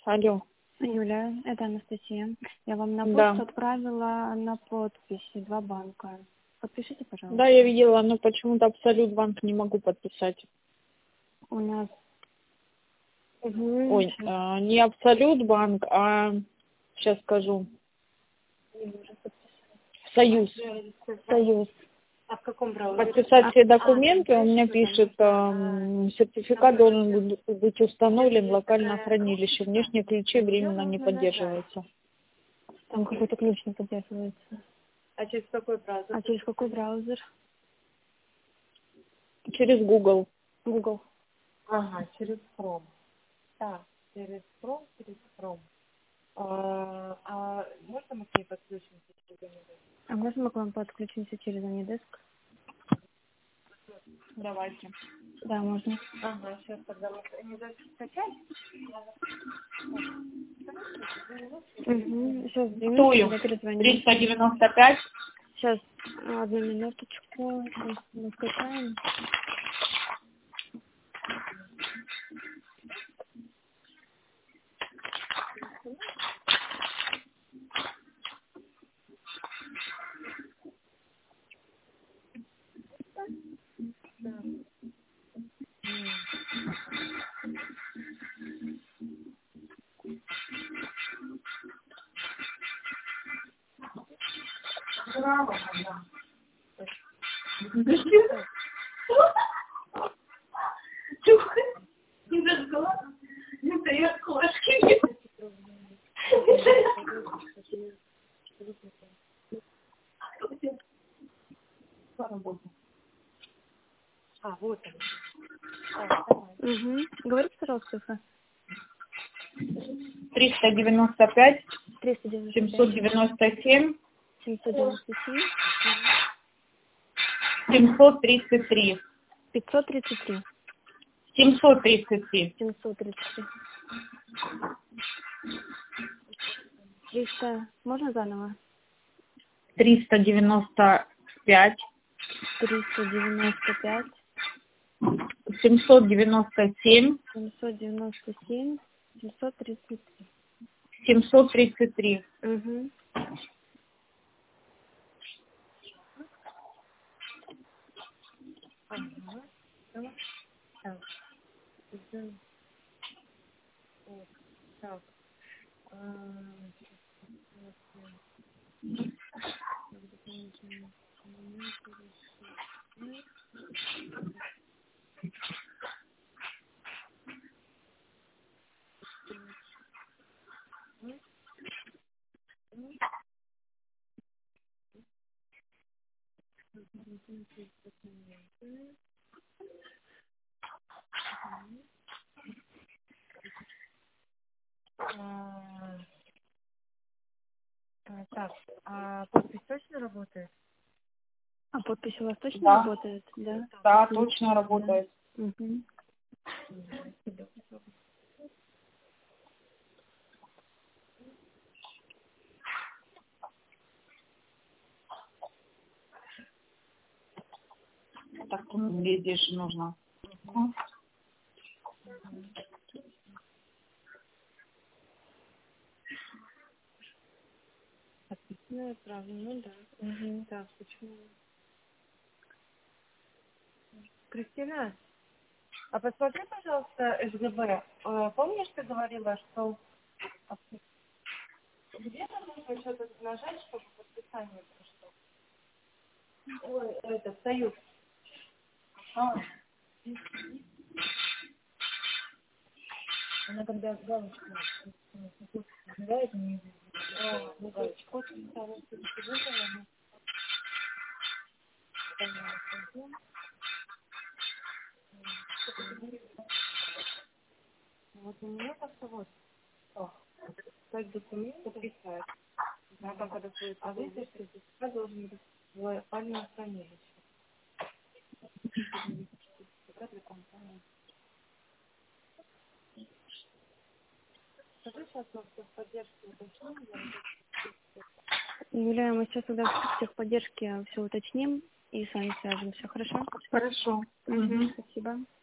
Алло. Юля, это Анастасия. Я вам на почту Да. отправила на подписи 2 банка. Подпишите, Да, пожалуйста. я видела, но почему-то Абсолют банк не могу подписать. У нас... Ой, не Абсолют банк, а сейчас скажу. Союз. Союз. Подписать все документы, у меня пишет, сертификат должен быть установлен в локальное хранилище. Внешние ключи временно не поддерживаются. Там какой-то ключ не поддерживается. А через какой браузер? А через какой браузер? Через Google. Google. Ага, через Chrome. Так, через Chrome. А можно мы к ней подключимся через Anydesk? А можно мы к вам подключимся через Anydesk? Давайте. Да, можно. Ага, сейчас тогда мы Anydesk скачать. Сейчас, 2 Кто минуты, я перезвоню. 395. Сейчас, 1 минуточку. Сейчас мы скачаем. А, вот он. Так, давай. Говорите, пожалуйста, цифры. 395. 395. 797. 797. 733. 533. 733. 733. 300. Можно заново? 395. 395. 797. 797. 733. 733. Ага. Так. Так. Так, а подпись точно работает? А подпись у вас точно Да. работает? Да. Да, точно работает. Угу. Так, где здесь нужно? Ну, правильно, ну да. Так, почему? Кристина, а посмотри, пожалуйста, СГБ. Помнишь, ты говорила, что где-то нужно что-то нажать, чтобы подписание прошло? Ой, это, Союз. Она когда галочку набирает, не видит. Ну, галочку. Подпись стала все-таки выбрала, но вот у меня как-то вот. Стать документ, подписать. А там, когда будет выписка, сертификат должен быть в локальном хранилище. Сертификат для компании. Скажи сейчас на техподдержке уточним. Юлия, мы сейчас тогда в техподдержке все уточним и с вами свяжемся. Хорошо? Хорошо. Спасибо.